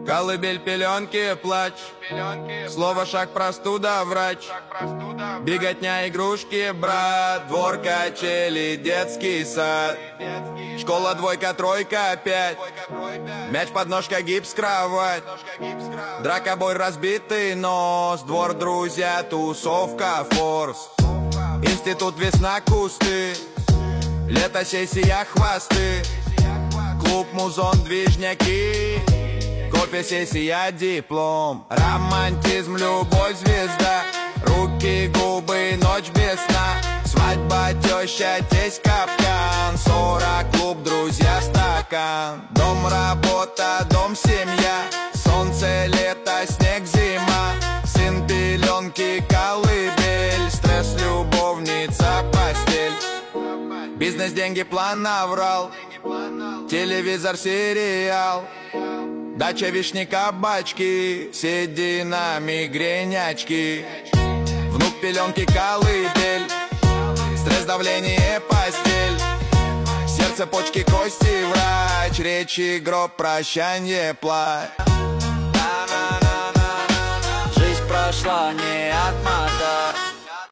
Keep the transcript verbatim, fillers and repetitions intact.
Колыбель, пеленки, плач. Слово шаг, простуда, врач. Беготня, игрушки, брат. Двор, качели, детский сад. Школа, двойка, тройка, пять. Мяч, подножка, гипс, кровать. Драка, бой, разбитый нос. Двор, друзья, тусовка, форс. Институт, весна, кусты. Лето, сессия, хвосты. Клуб, музон, движняки. Кофе, сессия, диплом. Романтизм, любовь, звезда. Руки, губы, ночь без сна. Свадьба, теща, тесть, капкан. Сорок, клуб, друзья, стакан. Дом, работа, дом, семья. Солнце, лето, снег, зима. Сын, пеленки, колыбель. Стресс, любовница, постель. Бизнес, деньги, план, наврал. Телевизор, сериал. Дача, вишни, кабачки. Седина, мигрень, очки. Внук, пеленки, колыбель. Стресс, давление, постель. Сердце, почки, кости, врач. Речи, гроб, прощанье, плачь. Жизнь прошла, не отмотать.